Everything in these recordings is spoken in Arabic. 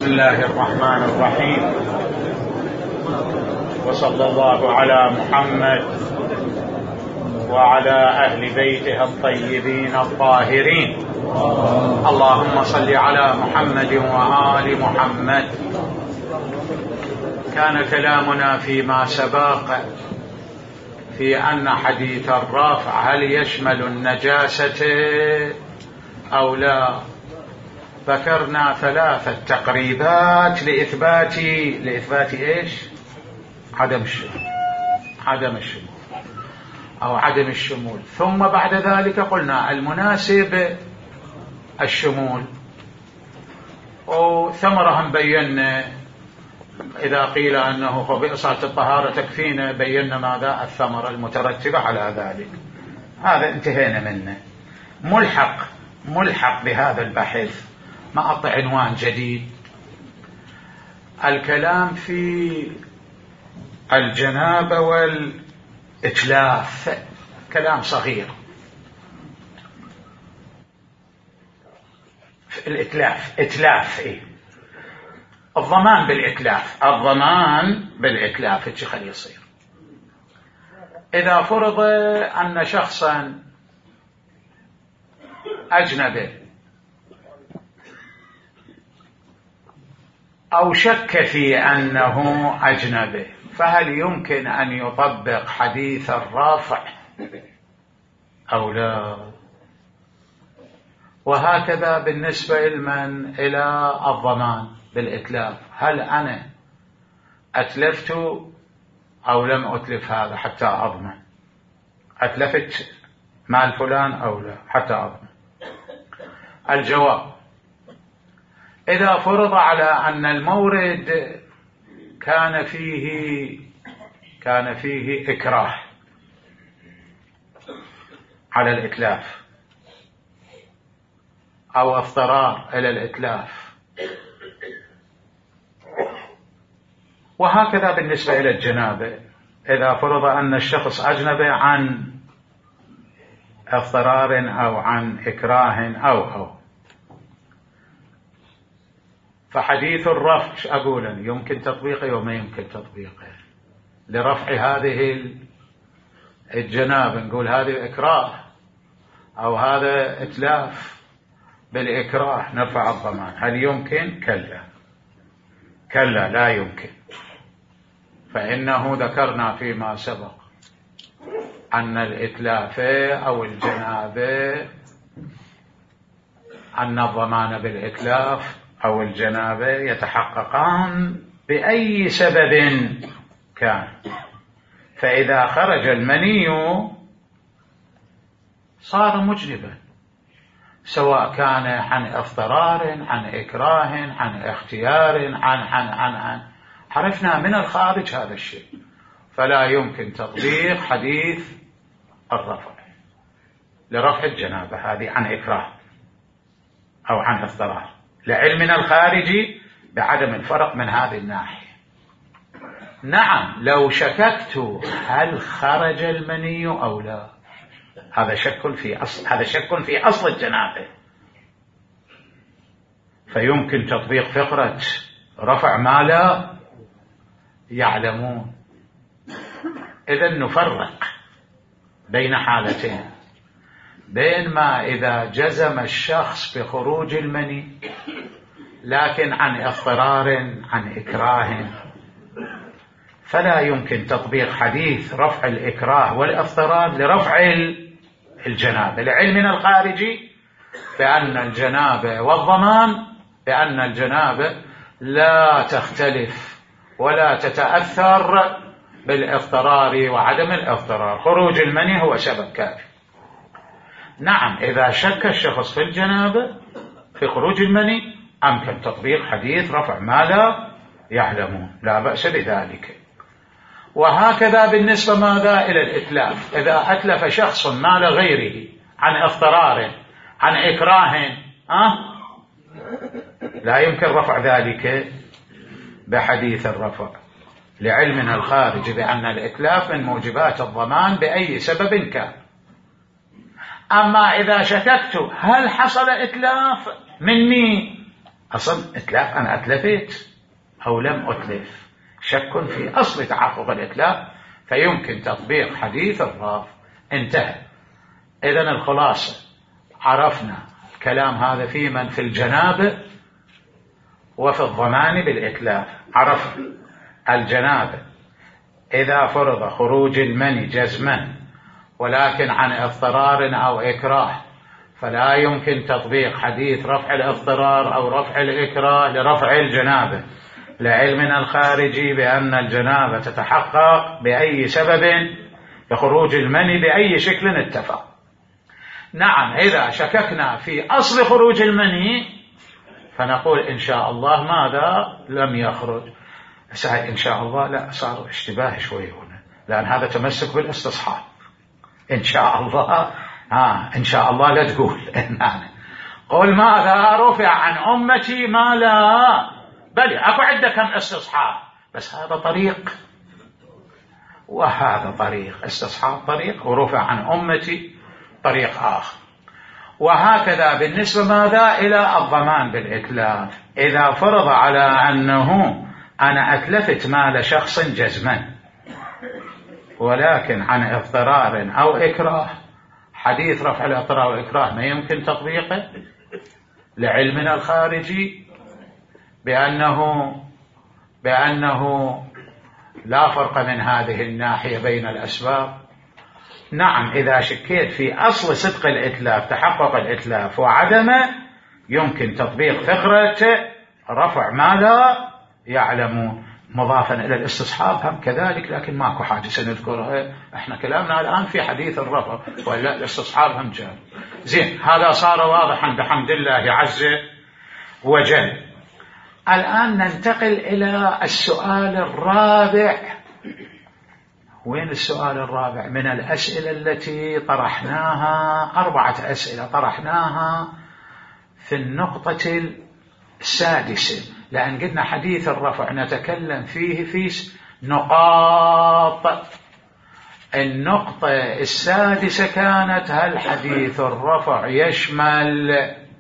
بسم الله الرحمن الرحيم، وصلى الله على محمد وعلى أهل بيته الطيبين الطاهرين. اللهم صل على محمد وآل محمد. كان كلامنا فيما سبق في أن حديث الرفع هل يشمل النجاسة أو لا. ذكرنا ثلاثة تقريبات لإثبات إيش؟ عدم الشمول أو عدم الشمول. ثم بعد ذلك قلنا المناسب الشمول، وثمرهم بينا إذا قيل أنه بإصالة الطهارة تكفينا، بينا ماذا الثمرة المترتبة على ذلك. هذا انتهينا منه. ملحق بهذا البحث ما أعطي عنوان جديد، الكلام في الجنابة والإتلاف. كلام صغير. إتلاف إيه؟ الضمان بالإتلاف إيش خلي يصير؟ إذا فرض أن شخصا أجنبي أو شك في أنه أجنبي، فهل يمكن أن يطبق حديث الرافع أو لا؟ وهكذا بالنسبة إلى الضمان بالإتلاف، هل أنا أتلفت أو لم أتلف هذا حتى أضمن؟ أتلفت مال فلان أو لا حتى أضمن؟ الجواب: إذا فرض على أن المورد كان فيه إكراه على الإتلاف أو اضطرار إلى الإتلاف، وهكذا بالنسبة إلى الجنابة، إذا فرض أن الشخص أجنبي عن اضطرار أو عن إكراه أو فحديث الرفع أقول يمكن تطبيقه وما يمكن تطبيقه لرفع هذه الجنابة. نقول هذه إكراه أو هذا إتلاف بالإكراه، نرفع الضمان. هل يمكن؟ كلا لا يمكن. فإنه ذكرنا فيما سبق أن الإتلاف أو الجنابة، أن الضمان بالإتلاف أو الجنابة يتحققان بأي سبب كان. فإذا خرج المني صار مجنبا، سواء كان عن اضطرار، عن إكراه، عن اختيار، عن عرفنا من الخارج هذا الشيء، فلا يمكن تطبيق حديث الرفع لرفع الجنابة هذه عن إكراه أو عن اضطرار، لعلمنا الخارجي بعدم الفرق من هذه الناحية. نعم، لو شككت هل خرج المني أو لا، هذا شك في أصل الجنابة، فيمكن تطبيق فقرة رفع ما لا يعلمون. إذن نفرق بين حالتين، بين ما إذا جزم الشخص بخروج المني لكن عن اضطرار، عن إكراه، فلا يمكن تطبيق حديث رفع الإكراه والاضطرار لرفع الجنابة، لعلمنا الخارجي بأن الجنابة والضمان، بأن الجنابة لا تختلف ولا تتأثر بالاضطرار وعدم الاضطرار. خروج المني هو سبب كافي. نعم، إذا شك الشخص في الجنابة في خروج المني أمكن تطبيق حديث رفع ما لا يعلمون، لا بأس بذلك. وهكذا بالنسبة ماذا إلى الإتلاف، إذا أتلف شخص مال غيره عن اضطرار، عن إكراه، لا يمكن رفع ذلك بحديث الرفع، لعلمنا الخارج بأن الإتلاف من موجبات الضمان بأي سبب كان. أما إذا شككت هل حصل إتلاف مني أصلا إتلاف أنا أتلفت أو لم أتلف، شك في أصل تحقق الإتلاف، فيمكن تطبيق حديث الرافع. انتهى. إذن الخلاصة عرفنا الكلام هذا في من في الجنابة وفي الضمان بالإتلاف. عرفنا الجنابة إذا فرض خروج المني جزما ولكن عن اضطرار أو إكراه فلا يمكن تطبيق حديث رفع الاضطرار أو رفع الإكراه لرفع الجنابة، لعلمنا الخارجي بأن الجنابة تتحقق بأي سبب لخروج المني بأي شكل اتفق. نعم، إذا شككنا في أصل خروج المني فنقول إن شاء الله ماذا لم يخرج. إن شاء الله لا، صار اشتباه شوي هنا، لأن هذا تمسك بالاستصحاب. إن شاء الله إن شاء الله لا تقول قل ماذا رفع عن أمتي ما لا، بل أكو عندك كم استصحاب، بس هذا طريق وهذا طريق، استصحاب طريق ورفع عن أمتي طريق آخر. وهكذا بالنسبة ماذا إلى الضمان بالإتلاف، إذا فرض على أنه أنا أتلفت مال شخص جزما ولكن عن اضطرار أو إكراه، حديث رفع الاضطرار والإكراه ما يمكن تطبيقه، لعلمنا الخارجي بأنه لا فرق من هذه الناحية بين الأسباب. نعم، إذا شكيت في أصل صدق الإتلاف تحقق الإتلاف وعدمه يمكن تطبيق فقرة رفع ما لا يعلمون، مضافا إلى الاستصحاب هم كذلك، لكن ماكو حاجة سنذكرها، احنا كلامنا الآن في حديث الرفع ولا الاستصحاب هم جاء. زين، هذا صار واضحا بحمد الله عز وجل. الآن ننتقل إلى السؤال الرابع. وين السؤال الرابع؟ من الأسئلة التي طرحناها، 4 أسئلة طرحناها في النقطة السادسة، لأن قلنا حديث الرفع نتكلم فيه في نقاط. النقطة السادسة كانت هل حديث الرفع يشمل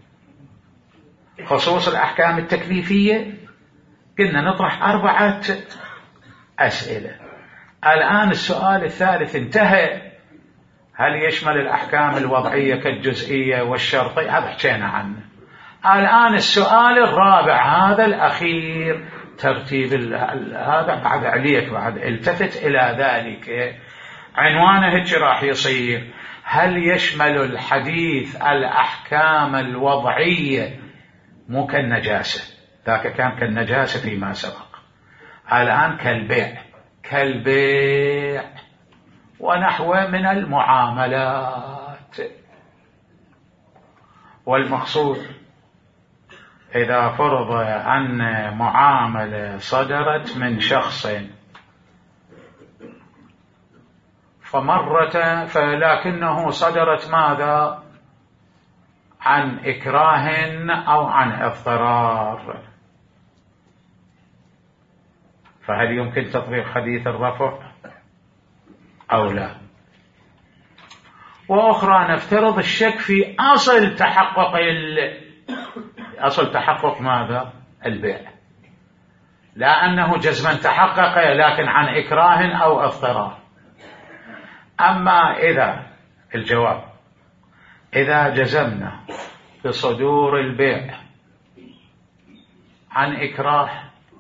خصوص الأحكام التكليفية؟ قلنا نطرح 4 أسئلة. الآن السؤال الثالث انتهى، هل يشمل الأحكام الوضعية كالجزئية والشرطية؟ هذا حكينا عنه. الآن السؤال الرابع هذا الأخير، ترتيب هذا بعد عليك، بعد التفت إلى ذلك، عنوانه هيك راح يصير: هل يشمل الحديث الأحكام الوضعية؟ مو كالنجاسة، ذاك كان كالنجاسة فيما سبق، الآن كالبيع ونحوه من المعاملات. والمقصود إذا فرض أن معاملة صدرت من شخص فلكنه صدرت ماذا؟ عن إكراه أو عن اضطرار، فهل يمكن تطبيق حديث الرفع أو لا؟ وأخرى نفترض الشك في أصل تحقق ماذا؟ البيع، لا أنه جزما تحقق لكن عن إكراه أو اضطرار. أما الجواب إذا جزمنا بصدور البيع عن إكراه،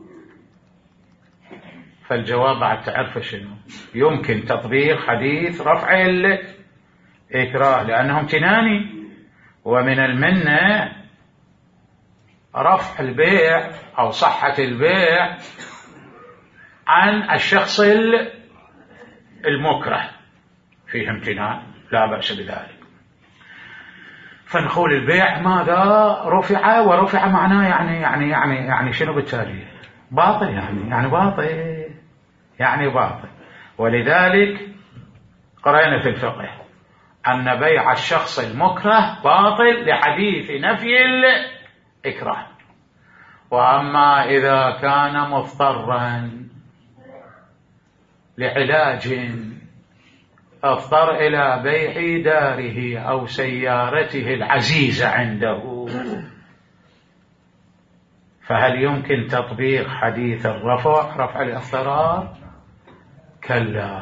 فالجواب بعد تعرف شنو؟ يمكن تطبيق حديث رفع الإكراه، لأنهم امتناني، ومن المنة رفع البيع أو صحة البيع عن الشخص المكره، فيه امتنان لا بأس بذلك. فنقول البيع ماذا؟ رفع، ورفع معناه يعني شنو بالتالي؟ باطل، يعني باطل. ولذلك قرأنا في الفقه أن بيع الشخص المكره باطل لحديث نفي الإكراه. وأما إذا كان مضطرا لعلاج اضطر إلى بيع داره أو سيارته العزيزة عنده، فهل يمكن تطبيق حديث الرفع رفع الاضطرار؟ كلا،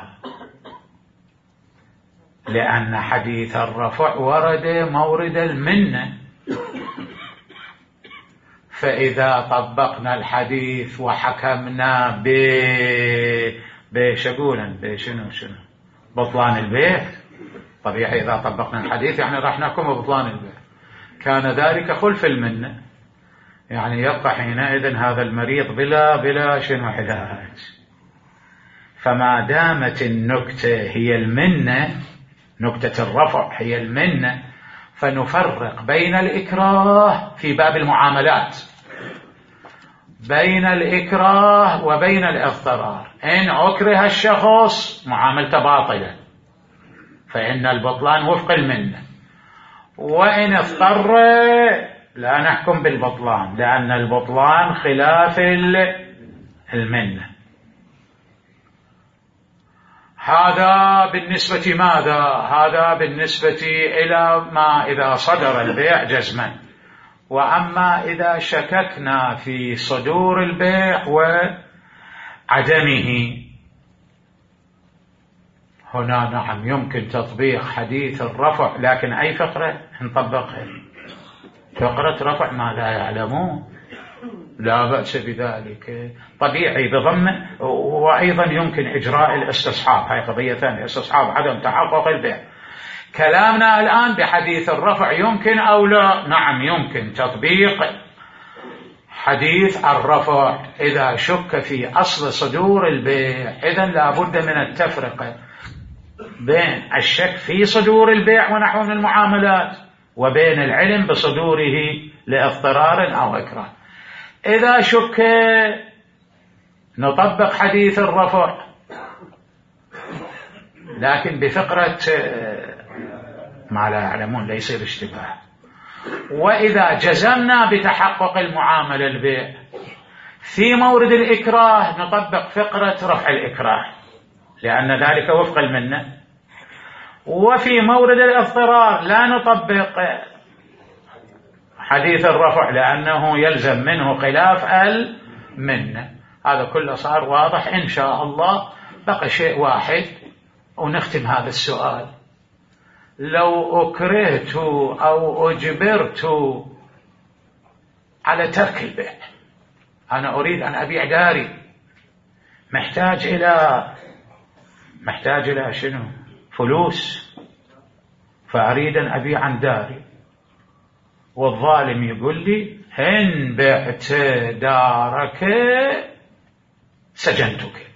لأن حديث الرفع ورد مورد المنة، فإذا طبقنا الحديث وحكمنا بشنو بطلان البيع، طبيعي إذا طبقنا الحديث يعني راح نحكم ببطلان البيع، كان ذلك خلف المنة، يعني يبقى حينئذ هذا المريض بلا شنو علاج. فما دامت النكتة هي المنة، نكتة الرفع هي المنة، فنفرق بين الإكراه في باب المعاملات، بين الإكراه وبين الاضطرار. إن أكره الشخص معاملته باطلة فإن البطلان وفق المنة، وإن اضطر لا نحكم بالبطلان، لأن البطلان خلاف المنة. هذا بالنسبة ماذا؟ هذا بالنسبة إلى ما إذا صدر البيع جزما. وأما إذا شككنا في صدور البيع وعدمه، هنا نعم يمكن تطبيق حديث الرفع، لكن أي فقرة نطبقها؟ فقرة رفع ما لا يعلمون، لا بأس بذلك، طبيعي بضمن. وأيضا يمكن إجراء الاستصحاب، هاي قضية ثانية، استصحاب عدم تحقق البيع. كلامنا الآن بحديث الرفع يمكن أو لا؟ نعم يمكن تطبيق حديث الرفع إذا شك في أصل صدور البيع. إذن لا بد من التفرقة بين الشك في صدور البيع ونحو من المعاملات وبين العلم بصدوره لاضطرار أو إكراه. إذا شك نطبق حديث الرفع لكن بفقرة ما لا يعلمون ليس باشتباه. وإذا جزمنا بتحقق المعاملة البيع في مورد الإكراه نطبق فقرة رفع الإكراه، لأن ذلك وفق المنة. وفي مورد الاضطرار لا نطبق حديث الرفع لأنه يلزم منه خلاف المنة. هذا كله صار واضح إن شاء الله. بقى شيء واحد ونختم هذا السؤال: لو أكرهت أو أجبرت على ترك البيع، أنا أريد أن أبيع داري، محتاج إلى شنو؟ فلوس، فأريد أن أبيع عن داري، والظالم يقول لي إن بعت دارك سجنتك،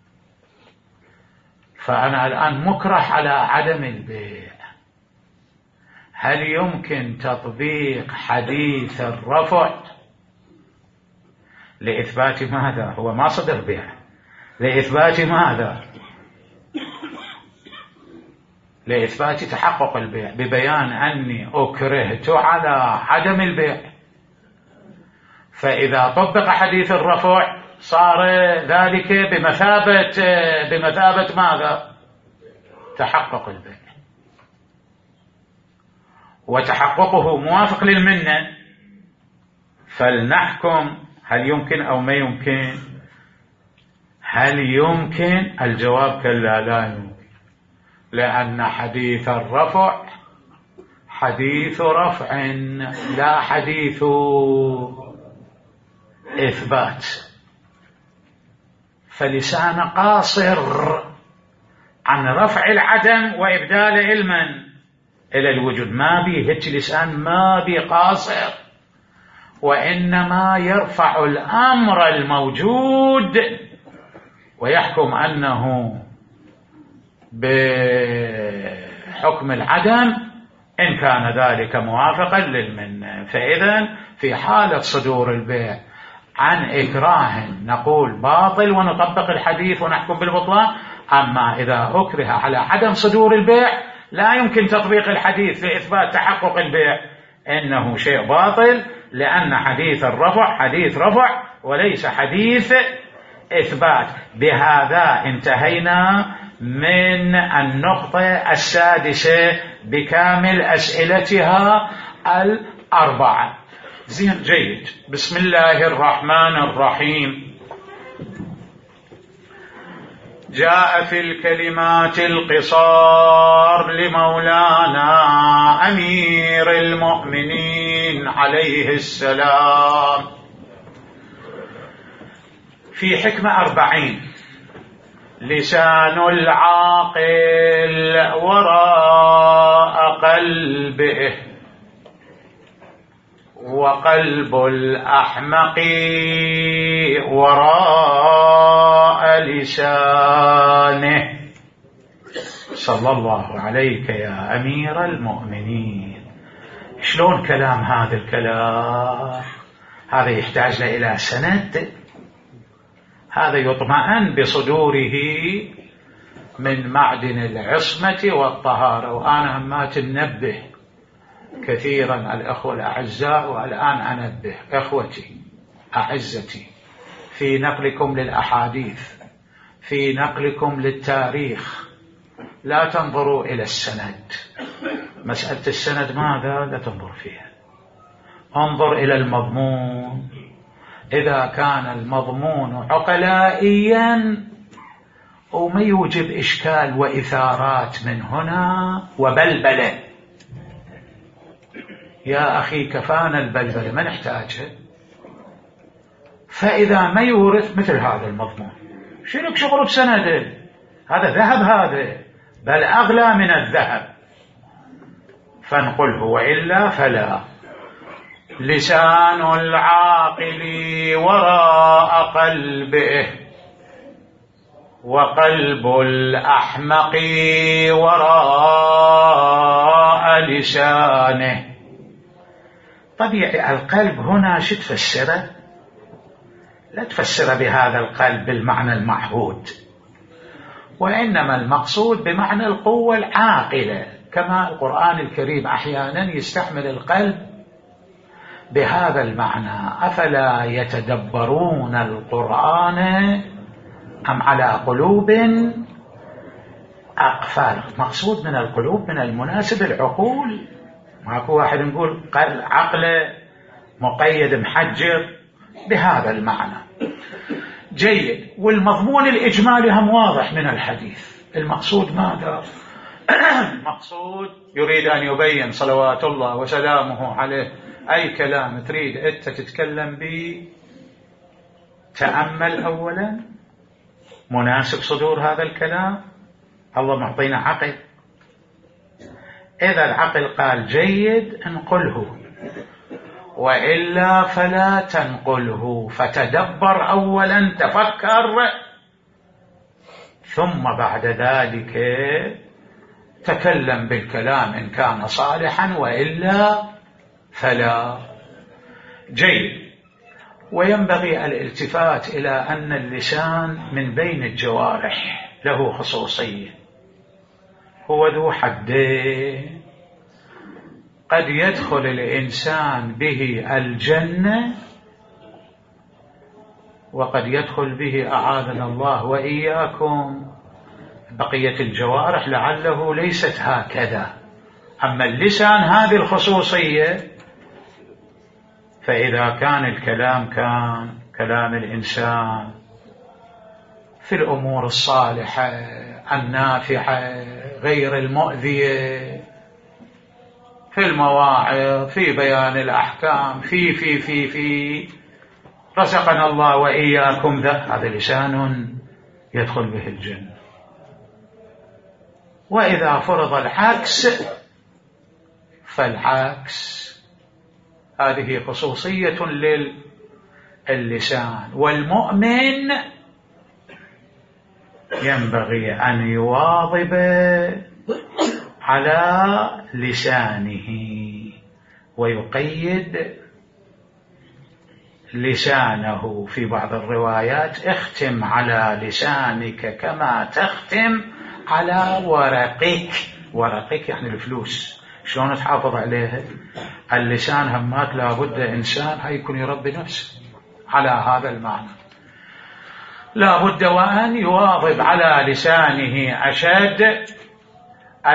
فأنا الآن مكره على عدم البيع. هل يمكن تطبيق حديث الرفع لإثبات ماذا؟ هو ما صدر بيع، لإثبات ماذا؟ لإثبات تحقق البيع، ببيان أني أكرهت على عدم البيع. فإذا طبق حديث الرفع صار ذلك بمثابة ماذا؟ تحقق البيع، وتحققه موافق للمنة. فلنحكم هل يمكن أو ما يمكن. هل يمكن؟ الجواب كلا، لا يمكن، لأن حديث الرفع حديث رفع لا حديث إثبات. فلسان قاصر عن رفع العدم وإبدال علما إلى الوجود، ما بيه هيك لسان، ما بيه قاصر، وإنما يرفع الأمر الموجود ويحكم أنه بحكم العدم إن كان ذلك موافقا للمنة. فإذا في حالة صدور البيع عن إكراه نقول باطل ونطبق الحديث ونحكم بالبطلان. أما إذا أكره على عدم صدور البيع لا يمكن تطبيق الحديث لإثبات تحقق البيع، إنه شيء باطل، لأن حديث الرفع حديث رفع وليس حديث إثبات. بهذا انتهينا من النقطة السادسة بكامل أسئلتها الأربعة. زين جيد. بسم الله الرحمن الرحيم. جاء في الكلمات القصار لمولانا أمير المؤمنين عليه السلام في حكمة 40: لسان العاقل وراء قلبه، وقلب الأحمق وراء لسانه. صلى الله عليك يا أمير المؤمنين. شلون كلام هذا الكلام؟ هذا يحتاج إلى سند، هذا يطمئن بصدوره من معدن العصمة والطهارة. وأنا همات ننبه كثيرا الأخوة الأعزاء، والآن أنبه إخوتي أعزتي في نقلكم للأحاديث، في نقلكم للتاريخ، لا تنظروا إلى السند. مسألة السند ماذا لا تنظر فيها، انظر إلى المضمون. إذا كان المضمون عقلائيا وما يوجب إشكال وإثارات من هنا وبلبلة، يا أخي كفانا البلبلة ما نحتاجها. فإذا ما يورث مثل هذا المضمون، شنو شغل بسنده؟ هذا ذهب، هذا بل أغلى من الذهب، فانقله وإلا فلا. لسان العاقل وراء قلبه، وقلب الأحمق وراء لسانه. طبيعي القلب هنا شو تفسره؟ لا تفسر بهذا القلب بالمعنى المعهود، وإنما المقصود بمعنى القوة العاقلة، كما القرآن الكريم أحيانا يستعمل القلب بهذا المعنى. أفلا يتدبرون القرآن أم على قلوب أقفال؟ مقصود من القلوب من المناسب العقول، ماكو واحد نقول عقله مقيد محجر بهذا المعنى. جيد. والمضمون الإجمالي هم واضح من الحديث. المقصود ماذا؟ المقصود يريد أن يبين صلوات الله وسلامه عليه أي كلام تريد أنت تتكلم به، تأمل أولا مناسب صدور هذا الكلام. الله معطينا عقل، إذا العقل قال جيد انقله، وإلا فلا تنقله. فتدبر أولا، تفكر، ثم بعد ذلك تكلم بالكلام إن كان صالحا، وإلا فلا. جيد. وينبغي الالتفات إلى أن اللسان من بين الجوارح له خصوصية، هو ذو حدين. قد يدخل الإنسان به الجنة، وقد يدخل به أعاذنا الله وإياكم بقية الجوارح لعله ليست هكذا. أما اللسان هذه الخصوصية، فإذا كان الكلام كان كلام الإنسان في الأمور الصالحة النافعة غير المؤذية، في المواعظ، في بيان الأحكام، في رزقنا الله وإياكم، هذا لسان يدخل به الجنة. وإذا فرض العكس فالعكس. هذه خصوصية للسان. والمؤمن ينبغي أن يواظب على لسانه ويقيد لسانه. في بعض الروايات اختم على لسانك كما تختم على ورقك. ورقك يعني الفلوس، شلون تحافظ عليها؟ اللسان همات لابد إنسان هيكون يربي نفسه على هذا المعنى، لابد وأن يواظب على لسانه أشد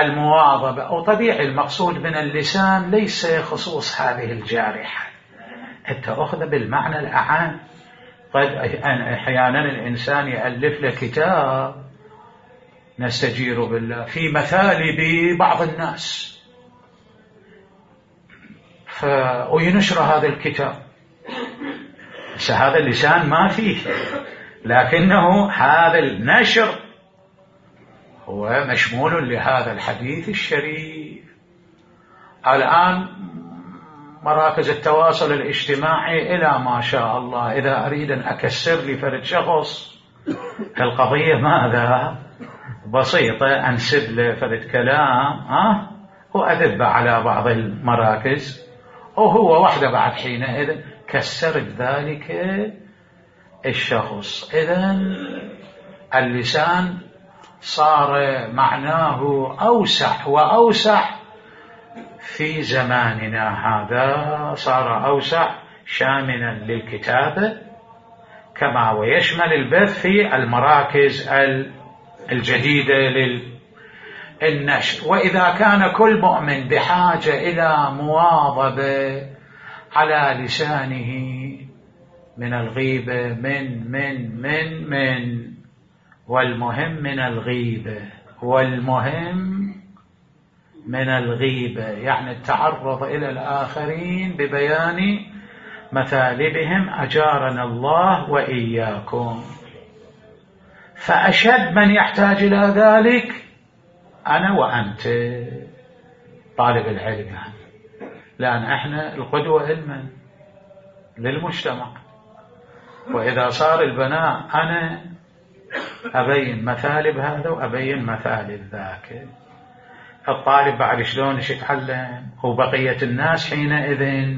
المواظبة. وطبيعي المقصود من اللسان ليس خصوص هذه الجارحة، تأخذ بالمعنى الأعام. قد أحيانا الإنسان يألف له كتاب نستجير بالله في مثالب بعض الناس وينشر هذا الكتاب، هذا اللسان ما فيه، لكنه هذا النشر هو مشمول لهذا الحديث الشريف. الآن مراكز التواصل الاجتماعي إلى ما شاء الله، إذا أريد أن أكسر لي فرد شخص القضية ماذا بسيطة، أنسب له فرد كلام وأذب على بعض المراكز وهو وحده بعد حينئذ كسرت ذلك الشخص. إذن اللسان صار معناه أوسع وأوسع في زماننا هذا، صار أوسع شاملا للكتابة كما ويشمل البث في المراكز الجديدة للنشر. وإذا كان كل مؤمن بحاجة إلى مواظبة على لسانه من الغيبة من والمهم من الغيبة، والمهم من الغيبة يعني التعرض إلى الآخرين ببيان مثالبهم أجارنا الله وإياكم. فأشد من يحتاج إلى ذلك أنا وأنت طالب العلم، لأن إحنا القدوة علما للمجتمع. وإذا صار البناء أنا أبين مثالب هذا وأبين مثالب ذاك، الطالب بعد شلون يتعلم وبقية الناس حينئذ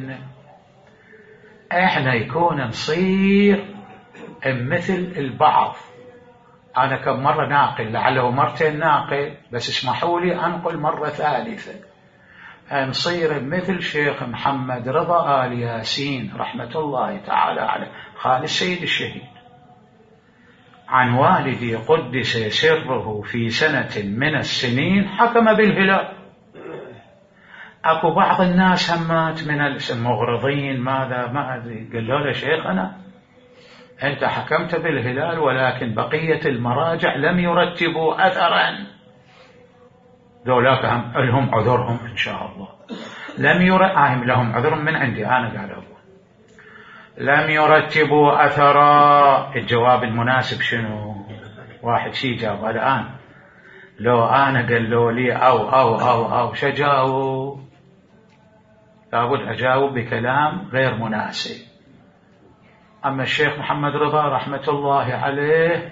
إحنا يكون نصير مثل البعض. أنا كم مرة ناقل، لعله مرتين ناقل، بس اسمحوا لي أنقل مرة ثالثة، نصير مثل شيخ محمد رضا آل ياسين رحمة الله تعالى عليه، خال السيد الشهيد، عن والدي قدس سره في سنة من السنين حكم بالهلال. أكو بعض الناس همات من المغرضين ما أدري، قال له شيخنا أنت حكمت بالهلال ولكن بقية المراجع لم يرتبوا أثرا، ذولاك لهم عذرهم إن شاء الله، لهم عذر من عندي أنا قاعد أقول لم يرتبوا أثرا. الجواب المناسب شنو؟ واحد شي جاب الآن لو أنا قالوا لي أو شجاوب، لابد أجاوب بكلام غير مناسب. أما الشيخ محمد رضا رحمة الله عليه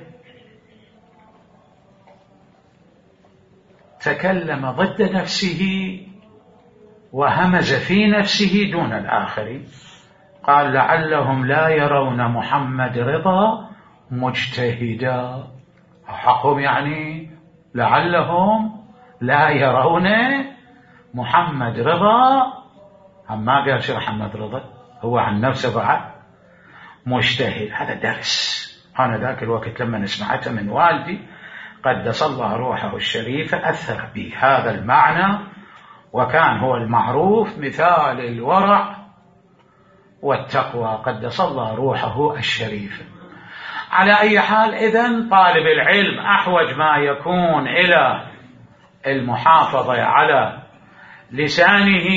تكلم ضد نفسه وهمز في نفسه دون الآخرين، قال لعلهم لا يرون محمد رضا مجتهدا. حقهم يعني لعلهم لا يرون محمد رضا، ما قال شيخ محمد رضا، هو عن نفسه بعد مجتهد. هذا درس أنا ذاك الوقت لما سمعته من والدي قدس الله روحه الشريفة أثر بي هذا المعنى، وكان هو المعروف مثال الورع والتقوى قدس الله روحه الشريفة. على أي حال إذن طالب العلم أحوج ما يكون إلى المحافظة على لسانه.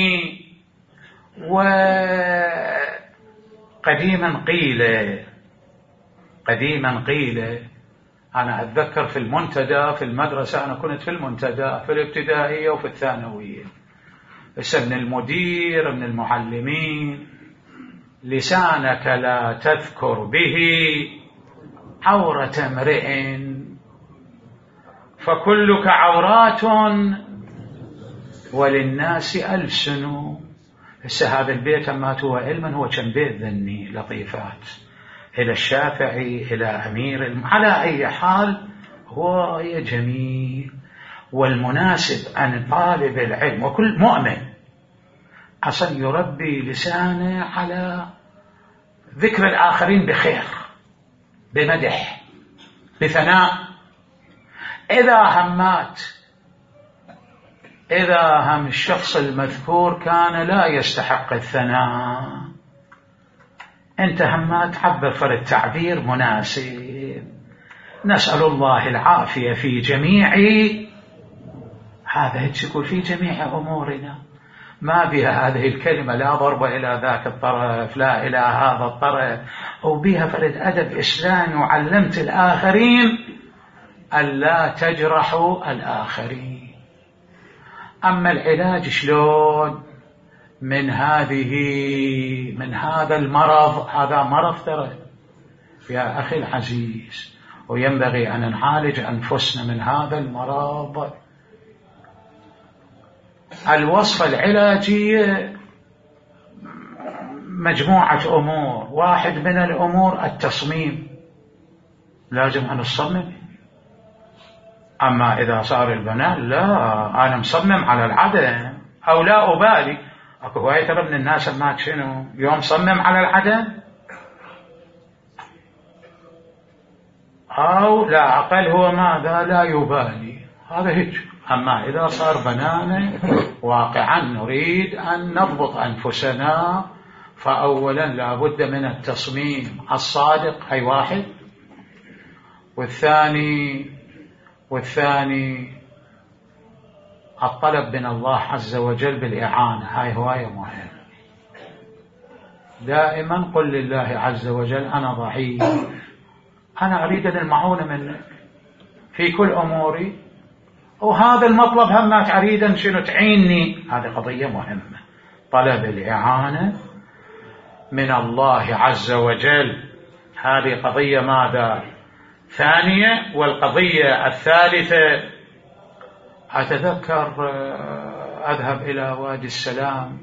وقديما قيل أنا أتذكر في المنتدى في المدرسة، أنا كنت في المنتدى في الابتدائية وفي الثانوية، ابن المدير من المعلمين لسانك لا تذكر به عورة امرئ فكلك عورات وللناس ألسن. هذا البيت ما هو علما هو كان بيت ذني لطيفات إلى الشافعي إلى أمير على أي حال هو جميل. والمناسب أن طالب العلم وكل مؤمن أصلا يربي لسانه على ذكر الآخرين بخير، بمدح، بثناء. إذا هم الشخص المذكور كان لا يستحق الثناء أنت هم تعبر فرد تعبير مناسب. نسأل الله العافية في جميع هذا يقول في جميع أمورنا، ما بها هذه الكلمة لا ضرب إلى ذاك الطرف لا إلى هذا الطرف، وبها فرد أدب إسلامي وعلمت الآخرين ألا تجرحوا الآخرين. أما العلاج شلون من هذا المرض، هذا مرض ترى يا أخي العزيز، وينبغي أن نعالج أنفسنا من هذا المرض. الوصفة العلاجية مجموعة أمور، واحد من الأمور التصميم، لازم أن نصمم. أما إذا صار البناء لا أنا مصمم على العدم أو لا أبالي، أكو هواية ترى من الناس ما شنو يوم صمم على العدم أو لا أقل هو ماذا لا يبالي، هذا هيك. أما إذا صار بنانا واقعا نريد أن نضبط أنفسنا، فأولا لا بد من التصميم الصادق، هاي واحد. والثاني الطلب من الله عز وجل بالإعانة، هاي هواية مهم. دائما قل لله عز وجل أنا ضعيف، أنا أريد المعونة منك في كل أموري، وهذا المطلب همك أريد شنو تعيني، هذه قضية مهمة. طلب الإعانة من الله عز وجل، هذه قضية ماذا ثانية. والقضية الثالثة، أتذكر أذهب إلى وادي السلام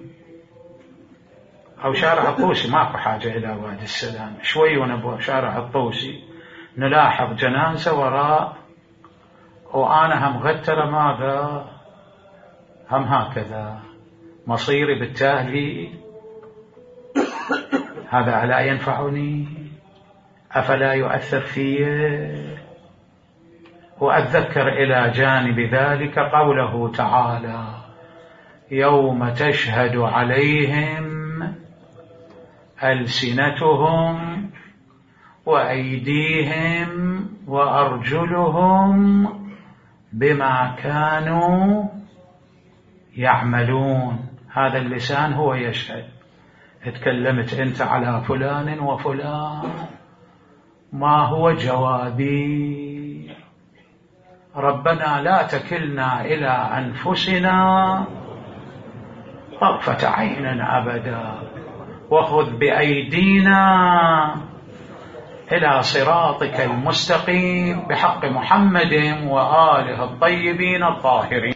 أو شارع الطوسي، ماكو حاجة إلى وادي السلام، شوي ونبوة شارع الطوسي نلاحظ جنازة وراء، وأنا هم غتر ماذا هم هكذا مصيري بالتالي هذا ألا ينفعني، أفلا يؤثر في. وأتذكر إلى جانب ذلك قوله تعالى يوم تشهد عليهم ألسنتهم وأيديهم وأرجلهم بما كانوا يعملون. هذا اللسان هو يشهد، اتكلمت أنت على فلان وفلان، ما هو جوابي؟ ربنا لا تكلنا إلى أنفسنا طرفة عين أبدا، وخذ بأيدينا إلى صراطك المستقيم بحق محمد وآله الطيبين الطاهرين.